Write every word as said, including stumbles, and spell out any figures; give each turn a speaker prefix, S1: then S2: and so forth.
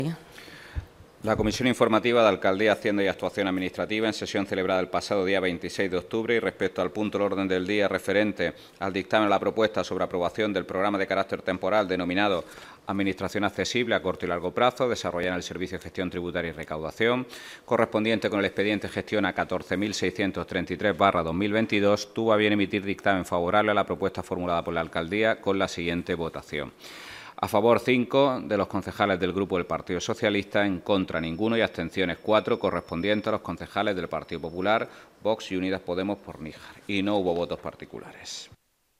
S1: La Comisión Informativa de Alcaldía, Hacienda y Actuación Administrativa, en sesión celebrada el pasado día veintiséis de octubre y respecto al punto del orden del día referente al dictamen de la propuesta sobre aprobación del programa de carácter temporal denominado Administración Accesible a corto y largo plazo, desarrollada en el Servicio de Gestión Tributaria y Recaudación, correspondiente con el expediente gestión a catorce mil seiscientos treinta y tres barra dos mil veintidós, tuvo a bien emitir dictamen favorable a la propuesta formulada por la Alcaldía con la siguiente votación. A favor, cinco de los concejales del Grupo del Partido Socialista, en contra, ninguno y abstenciones, cuatro, correspondientes a los concejales del Partido Popular, Vox y Unidas Podemos por Níjar. Y no hubo votos particulares.